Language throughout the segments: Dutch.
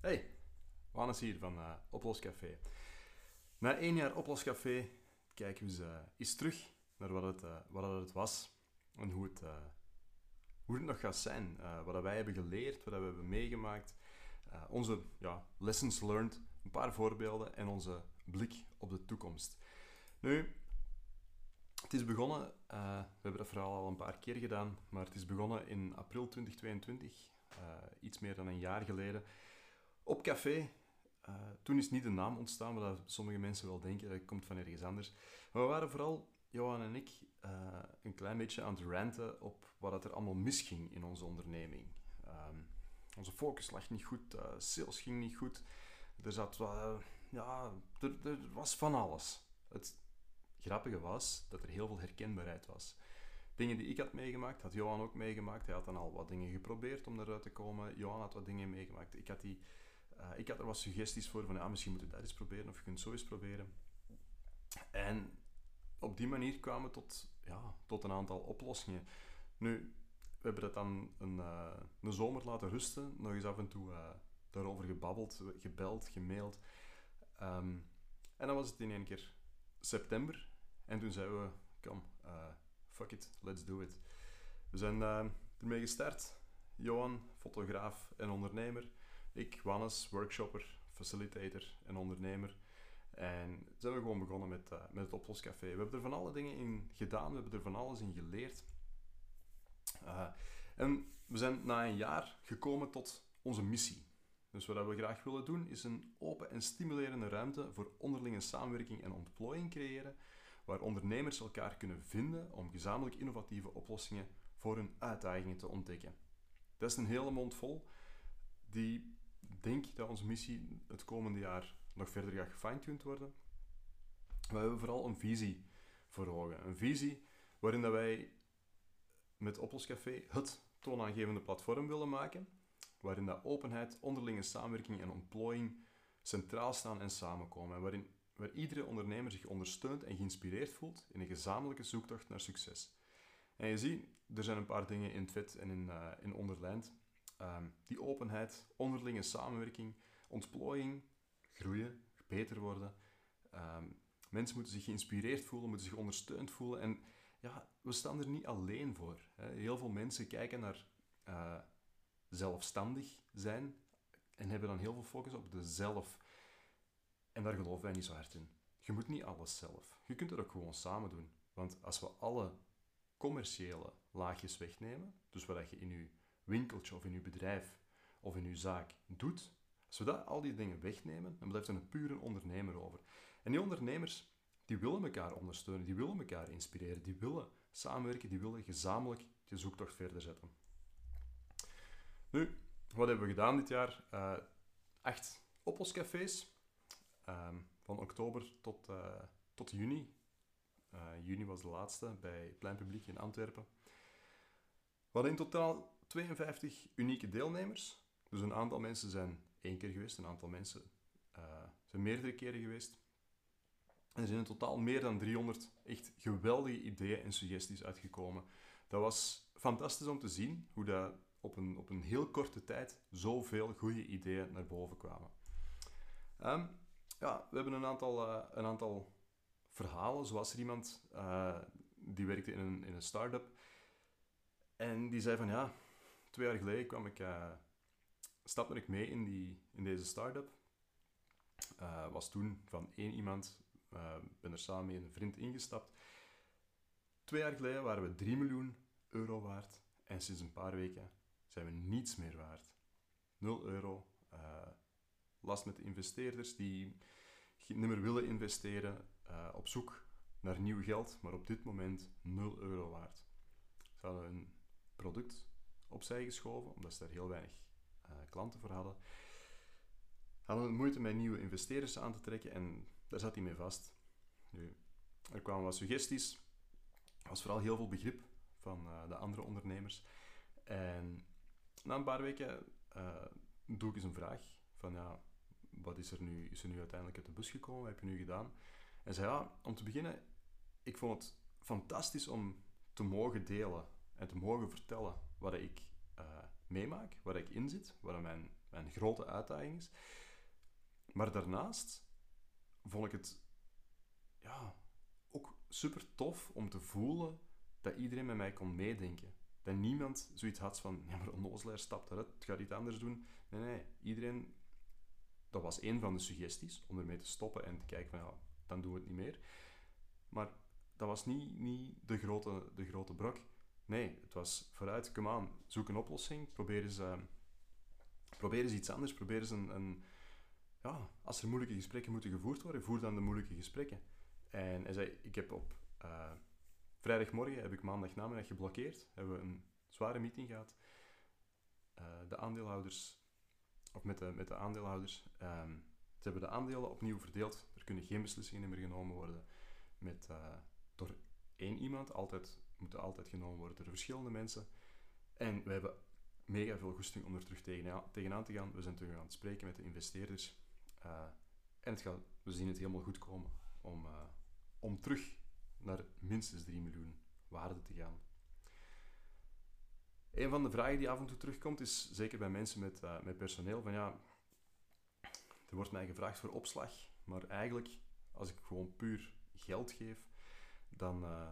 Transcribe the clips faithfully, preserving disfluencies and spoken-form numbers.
Hey, Wannes hier van uh, Oploscafé. Na één jaar Oploscafé kijken we eens, uh, eens terug naar wat het, uh, wat het was en hoe het, uh, hoe het nog gaat zijn. Uh, wat wij hebben geleerd, wat we hebben meegemaakt, uh, onze ja, lessons learned, een paar voorbeelden en onze blik op de toekomst. Nu, het is begonnen, uh, we hebben dat verhaal al een paar keer gedaan, maar het is begonnen in april twintig tweeëntwintig, uh, iets meer dan een jaar geleden, op café. Uh, toen is niet de naam ontstaan, wat sommige mensen wel denken, dat komt van ergens anders. Maar we waren vooral, Johan en ik, uh, een klein beetje aan het ranten op wat er allemaal misging in onze onderneming. Um, onze focus lag niet goed, uh, sales ging niet goed. Er zat, uh, ja, er, er was van alles. Het grappige was dat er heel veel herkenbaarheid was. Dingen die ik had meegemaakt, had Johan ook meegemaakt. Hij had dan al wat dingen geprobeerd om eruit te komen. Johan had wat dingen meegemaakt. Ik had, die, uh, ik had er wat suggesties voor van ja, misschien moet je dat eens proberen of je kunt zo eens proberen. En op die manier kwamen we tot, ja, tot een aantal oplossingen. Nu, we hebben dat dan een, uh, een zomer laten rusten. Nog eens af en toe uh, daarover gebabbeld, gebeld, gemaild. Um, en dan was het in één keer september. En toen zeiden we, kom, uh, fuck it, let's do it. We zijn uh, ermee gestart. Johan, fotograaf en ondernemer. Ik, Wannes, workshopper, facilitator en ondernemer. En zijn we gewoon begonnen met, uh, met het Oploscafé. We hebben er van alle dingen in gedaan, we hebben er van alles in geleerd. Uh, en we zijn na een jaar gekomen tot onze missie. Dus wat we graag willen doen, is een open en stimulerende ruimte voor onderlinge samenwerking en ontplooiing creëren, waar ondernemers elkaar kunnen vinden om gezamenlijk innovatieve oplossingen voor hun uitdagingen te ontdekken. Dat is een hele mond vol, die denk dat onze missie het komende jaar nog verder gaat gefine-tuned worden. We hebben vooral een visie voor ogen. Een visie waarin dat wij met Oploscafé het toonaangevende platform willen maken, waarin dat openheid, onderlinge samenwerking en ontplooiing centraal staan en samenkomen, en waarin waar iedere ondernemer zich ondersteund en geïnspireerd voelt in een gezamenlijke zoektocht naar succes. En je ziet, er zijn een paar dingen in het vet en in, uh, in onderlijnd. Um, die openheid, onderlinge samenwerking, ontplooiing, groeien, beter worden. Um, mensen moeten zich geïnspireerd voelen, moeten zich ondersteund voelen. En ja, we staan er niet alleen voor. Hè. Heel veel mensen kijken naar uh, zelfstandig zijn en hebben dan heel veel focus op de zelf. En daar geloven wij niet zo hard in. Je moet niet alles zelf. Je kunt het ook gewoon samen doen. Want als we alle commerciële laagjes wegnemen, dus wat je in je winkeltje of in je bedrijf of in je zaak doet, als we dat, al die dingen wegnemen, dan blijft er een pure ondernemer over. En die ondernemers, die willen elkaar ondersteunen, die willen elkaar inspireren, die willen samenwerken, die willen gezamenlijk de zoektocht verder zetten. Nu, wat hebben we gedaan dit jaar? Uh, acht Oploscafés. Um, van oktober tot, uh, tot juni. Uh, juni was de laatste bij Plein Publiek in Antwerpen. We hadden in totaal tweeënvijftig unieke deelnemers. Dus een aantal mensen zijn één keer geweest, een aantal mensen uh, zijn meerdere keren geweest. En er zijn in totaal meer dan driehonderd echt geweldige ideeën en suggesties uitgekomen. Dat was fantastisch om te zien hoe dat op een, op een heel korte tijd zoveel goede ideeën naar boven kwamen. Um, Ja, we hebben een aantal, uh, een aantal verhalen. Zo was er iemand uh, die werkte in een, in een start-up. En die zei van ja, twee jaar geleden kwam ik, uh, stapte ik mee in, die, in deze start-up. Uh, was toen van één iemand, uh, ben er samen met een vriend ingestapt. Twee jaar geleden waren we drie miljoen euro waard. En sinds een paar weken zijn we niets meer waard. nul euro. Uh, last met de investeerders die niet meer willen investeren, uh, op zoek naar nieuw geld, maar op dit moment nul euro waard. Ze hadden een product opzij geschoven, omdat ze daar heel weinig uh, klanten voor hadden. Hadden moeite met nieuwe investeerders aan te trekken en daar zat hij mee vast. Nu, er kwamen wat suggesties. Er was vooral heel veel begrip van uh, de andere ondernemers. En na een paar weken uh, doe ik eens een vraag van ja, wat is er nu, is er nu uiteindelijk uit de bus gekomen? Wat heb je nu gedaan? En zei, ja, om te beginnen, ik vond het fantastisch om te mogen delen en te mogen vertellen wat ik uh, meemaak, waar ik in zit, wat mijn een grote uitdaging is. Maar daarnaast vond ik het ja, ook super tof om te voelen dat iedereen met mij kon meedenken. Dat niemand zoiets had van, ja, maar onnozelaar stapt eruit, het gaat iets anders doen. Nee, nee, iedereen... Dat was één van de suggesties, om ermee te stoppen en te kijken van, ja, dan doen we het niet meer. Maar dat was niet, niet de, grote, de grote brok. Nee, het was vooruit, kom aan, zoek een oplossing, probeer eens, uh, probeer eens iets anders, probeer eens een... een ja, als er moeilijke gesprekken moeten gevoerd worden, voer dan de moeilijke gesprekken. En hij zei, ik heb op uh, vrijdagmorgen, heb ik maandagnamiddag geblokkeerd, hebben we een zware meeting gehad. Uh, de aandeelhouders, of met de, met de aandeelhouders, um, ze hebben de aandelen opnieuw verdeeld. Er kunnen geen beslissingen meer genomen worden met, uh, door één iemand. Altijd, moeten altijd genomen worden door verschillende mensen. En we hebben mega veel goesting om er terug tegenaan, tegenaan te gaan. We zijn terug aan het spreken met de investeerders. Uh, en het gaat, we zien het helemaal goed komen om, uh, om terug naar minstens drie miljoen waarde te gaan. Een van de vragen die af en toe terugkomt is, zeker bij mensen met, uh, met personeel, van ja, er wordt mij gevraagd voor opslag, maar eigenlijk, als ik gewoon puur geld geef, dan, uh,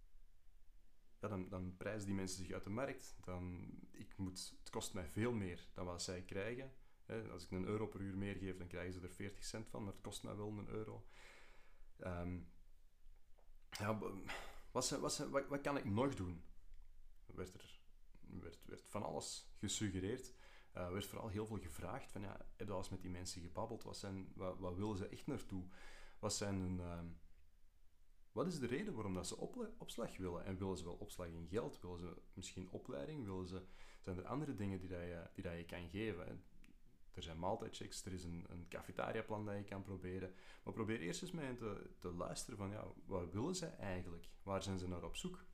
ja, dan, dan prijzen die mensen zich uit de markt. Dan, ik moet, het kost mij veel meer dan wat zij krijgen. Hè, als ik een euro per uur meer geef, dan krijgen ze er veertig cent van, maar het kost mij wel een euro. Um, ja, wat, wat, wat, wat kan ik nog doen? Werd er werd, werd van alles gesuggereerd. Er uh, werd vooral heel veel gevraagd van, ja, heb je al eens met die mensen gebabbeld? Wat, zijn, wat, wat willen ze echt naartoe? Wat, zijn hun, uh, wat is de reden waarom dat ze op, opslag willen? En willen ze wel opslag in geld? Willen ze misschien opleiding? Willen ze, zijn er andere dingen die, dat je, die dat je kan geven? Hè? Er zijn maaltijdchecks, er is een, een cafetariaplan dat je kan proberen. Maar probeer eerst eens mee te, te luisteren van, ja, wat willen ze eigenlijk? Waar zijn ze naar op zoek?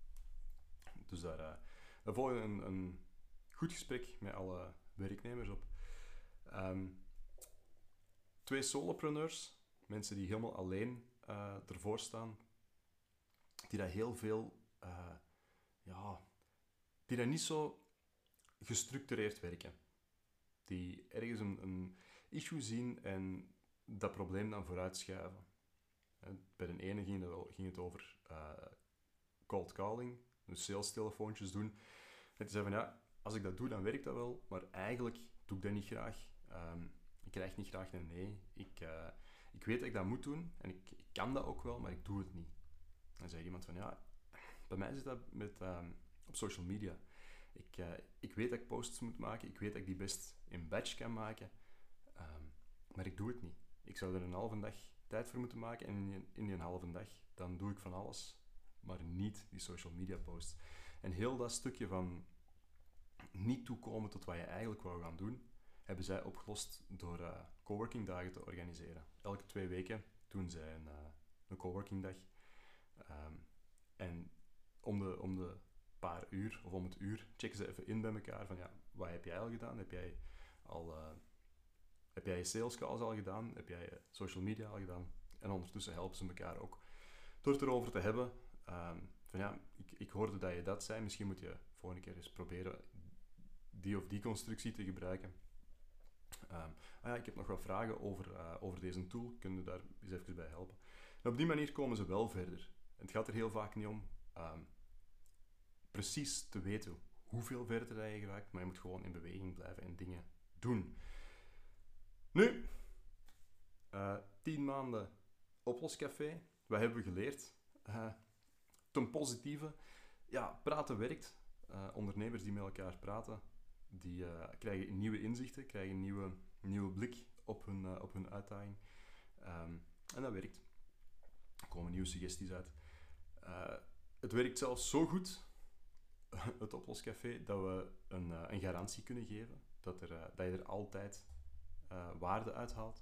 Dus daar, uh, daar volg je een, een goed gesprek met alle werknemers op. Um, twee solopreneurs, mensen die helemaal alleen uh, ervoor staan, die dat heel veel, uh, ja, die dat niet zo gestructureerd werken. Die ergens een, een issue zien en dat probleem dan vooruit schuiven. Bij de ene ging het, ging het over uh, cold calling, dus salestelefoontjes doen. En die zei van, ja, als ik dat doe, dan werkt dat wel, maar eigenlijk doe ik dat niet graag. Um, ik krijg niet graag een nee. Ik, uh, ik weet dat ik dat moet doen en ik, ik kan dat ook wel, maar ik doe het niet. Dan zei iemand van, ja, bij mij zit dat met, um, op social media. Ik, uh, ik weet dat ik posts moet maken, ik weet dat ik die best in batch kan maken, um, maar ik doe het niet. Ik zou er een halve dag tijd voor moeten maken en in die, in die halve dag, dan doe ik van alles, maar niet die social media posts. En heel dat stukje van niet toekomen tot wat je eigenlijk wou gaan doen, hebben zij opgelost door uh, coworking dagen te organiseren. Elke twee weken doen zij een, uh, een coworking dag. Um, en om de, om de paar uur, of om het uur, checken ze even in bij elkaar van, ja, wat heb jij al gedaan? Heb jij al uh, heb jij je sales calls al gedaan? Heb jij je social media al gedaan? En ondertussen helpen ze elkaar ook door het erover te hebben. Um, van ja, ik, ik hoorde dat je dat zei, misschien moet je volgende keer eens proberen die of die constructie te gebruiken. Um, ah ja, ik heb nog wat vragen over, uh, over deze tool, kun je daar eens even bij helpen? En op die manier komen ze wel verder. Het gaat er heel vaak niet om um, precies te weten hoeveel verder dat je geraakt, maar je moet gewoon in beweging blijven en dingen doen. Nu, uh, tien maanden Oploscafé. Wat hebben we geleerd? Uh, ten positieve, ja, praten werkt. Uh, ondernemers die met elkaar praten, die uh, krijgen nieuwe inzichten, krijgen een nieuwe, nieuwe blik op hun, uh, op hun uitdaging. Um, en dat werkt. Er komen nieuwe suggesties uit. Uh, het werkt zelfs zo goed, het Oploscafé, dat we een, uh, een garantie kunnen geven. Dat, er, uh, dat je er altijd uh, waarde uithaalt.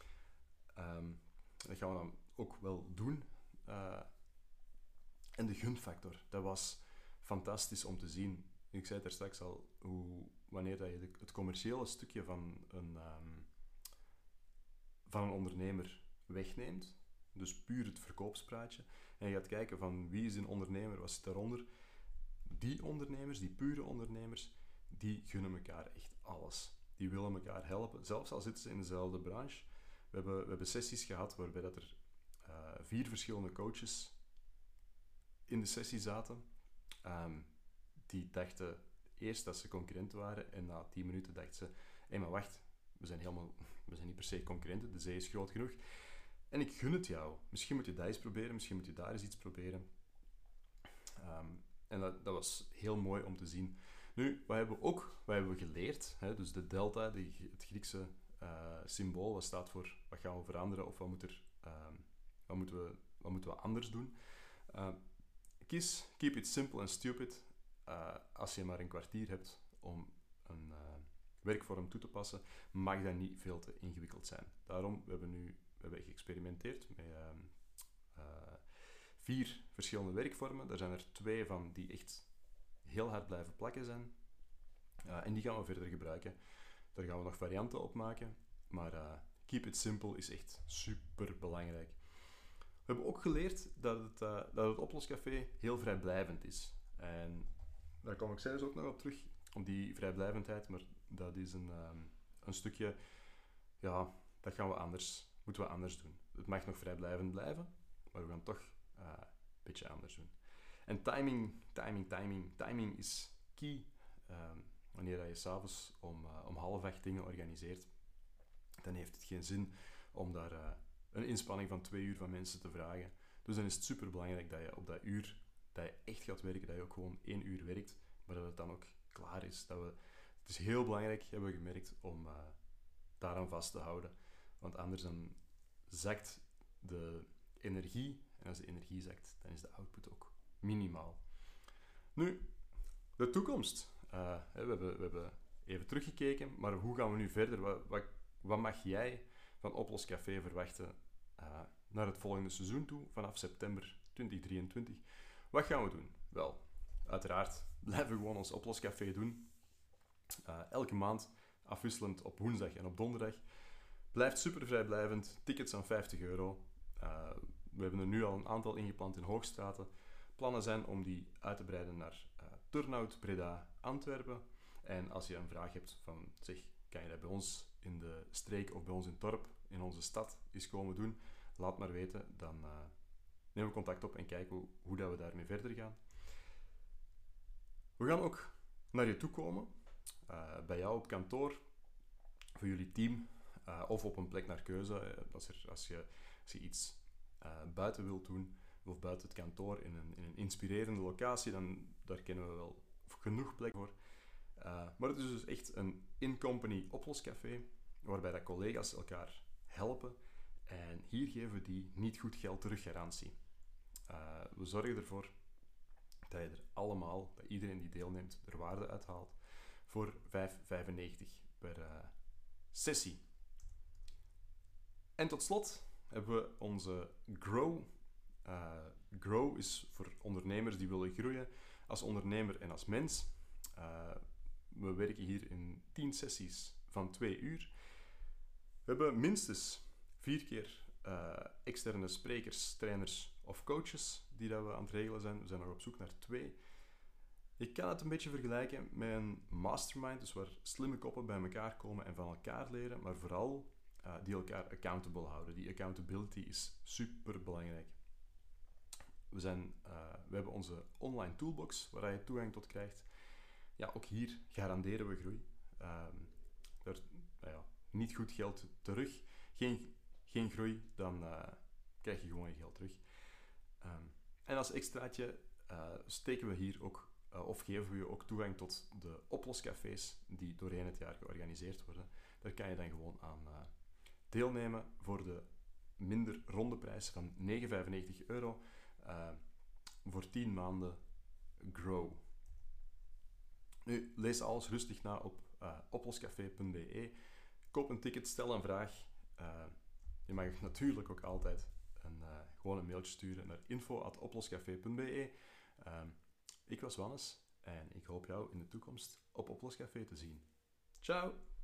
Um, dat gaan we dan ook wel doen. Uh, en de gunfactor, dat was fantastisch om te zien. Ik zei het er straks al, hoe, wanneer dat je de, het commerciële stukje van een, um, van een ondernemer wegneemt, dus puur het verkoopspraatje, en je gaat kijken van wie is een ondernemer, wat zit daaronder, die ondernemers, die pure ondernemers, die gunnen elkaar echt alles. die willen elkaar helpen, zelfs al zitten ze in dezelfde branche. We hebben, we hebben sessies gehad waarbij dat er uh, vier verschillende coaches in de sessie zaten. Um, die dachten eerst dat ze concurrenten waren en na tien minuten dachten ze, hé, hey, maar wacht, we zijn, helemaal, we zijn niet per se concurrenten, de zee is groot genoeg. En ik gun het jou. Misschien moet je dat eens proberen, misschien moet je daar eens iets proberen. Um, en dat, dat was heel mooi om te zien. Nu, wat hebben we ook wat hebben we geleerd? Hè? Dus de delta, die, het Griekse uh, symbool, wat staat voor wat gaan we veranderen of wat, moet er, um, wat, moeten, we, wat moeten we anders doen? Uh, kies, keep it simple and stupid. Uh, als je maar een kwartier hebt om een uh, werkvorm toe te passen, mag dat niet veel te ingewikkeld zijn. Daarom, we hebben nu we hebben geëxperimenteerd met uh, uh, vier verschillende werkvormen. Daar zijn er twee van die echt heel hard blijven plakken zijn. Uh, en die gaan we verder gebruiken. Daar gaan we nog varianten op maken. Maar uh, keep it simple is echt super belangrijk. We hebben ook geleerd dat het, uh, dat het oploscafé heel vrijblijvend is. En daar kom ik zelfs ook nog op terug, op die vrijblijvendheid. Maar dat is een, um, een stukje, ja, dat gaan we anders, moeten we anders doen. Het mag nog vrijblijvend blijven, maar we gaan toch uh, een beetje anders doen. En timing, timing, timing, timing is key. Um, wanneer je s'avonds om, uh, om half acht dingen organiseert, dan heeft het geen zin om daar uh, een inspanning van twee uur van mensen te vragen. Dus dan is het super belangrijk dat je op dat uur dat je echt gaat werken, dat je ook gewoon één uur werkt, maar dat het dan ook klaar is. Dat we, het is heel belangrijk, hebben we gemerkt, om uh, daaraan vast te houden. Want anders dan zakt de energie, en als de energie zakt, dan is de output ook minimaal. Nu, de toekomst. Uh, we, hebben, we hebben even teruggekeken, maar hoe gaan we nu verder? Wat, wat, wat mag jij van Oploscafé verwachten uh, naar het volgende seizoen toe, vanaf september twintig drieëntwintig? Wat gaan we doen? Wel, uiteraard blijven we gewoon ons Oploscafé doen. Uh, elke maand, afwisselend op woensdag en op donderdag. Blijft super vrijblijvend. Tickets aan vijftig euro. Uh, we hebben er nu al een aantal ingepland in Hoogstraten. Plannen zijn om die uit te breiden naar uh, Turnhout, Breda, Antwerpen. En als je een vraag hebt van, zeg, kan je dat bij ons in de streek of bij ons in het dorp, in onze stad, eens komen doen? Laat maar weten, dan uh, nemen we contact op en kijken hoe, hoe dat we daarmee verder gaan. We gaan ook naar je toe komen, uh, bij jou op kantoor, voor jullie team, uh, of op een plek naar keuze. Als, er, als, je, als je iets uh, buiten wilt doen, of buiten het kantoor, in een, in een inspirerende locatie, dan daar kennen we wel genoeg plek voor. Uh, maar het is dus echt een in-company oploscafé, waarbij dat collega's elkaar helpen. En hier geven we die niet goed geld terug garantie. Uh, we zorgen ervoor dat je er allemaal, dat iedereen die deelneemt, er waarde uithaalt voor vijf euro vijfennegentig per uh, sessie. En tot slot hebben we onze Grow. Uh, Grow is voor ondernemers die willen groeien als ondernemer en als mens. Uh, we werken hier in tien sessies van twee uur. We hebben minstens vier keer uh, externe sprekers, trainers of coaches die dat we aan het regelen zijn. We zijn nog op zoek naar twee. Je kan het een beetje vergelijken met een mastermind, dus waar slimme koppen bij elkaar komen en van elkaar leren, maar vooral uh, die elkaar accountable houden. Die accountability is super belangrijk. We, zijn, uh, we hebben onze online toolbox waar je toegang tot krijgt. Ja, ook hier garanderen we groei. Um, er, nou ja, niet goed geld terug, geen, geen groei, dan uh, krijg je gewoon je geld terug. Um, en als extraatje uh, steken we hier ook, uh, of geven we je ook toegang tot de oploscafés die doorheen het jaar georganiseerd worden. Daar kan je dan gewoon aan uh, deelnemen voor de minder ronde prijs van negen euro vijfennegentig euro uh, voor tien maanden Grow. Nu, lees alles rustig na op uh, oploscafé punt b e. Koop een ticket, stel een vraag. Uh, je mag natuurlijk ook altijd een, uh, gewoon een mailtje sturen naar info at oploscafé punt b e. Uh, ik was Wannes en ik hoop jou in de toekomst op Oploscafé te zien. Ciao!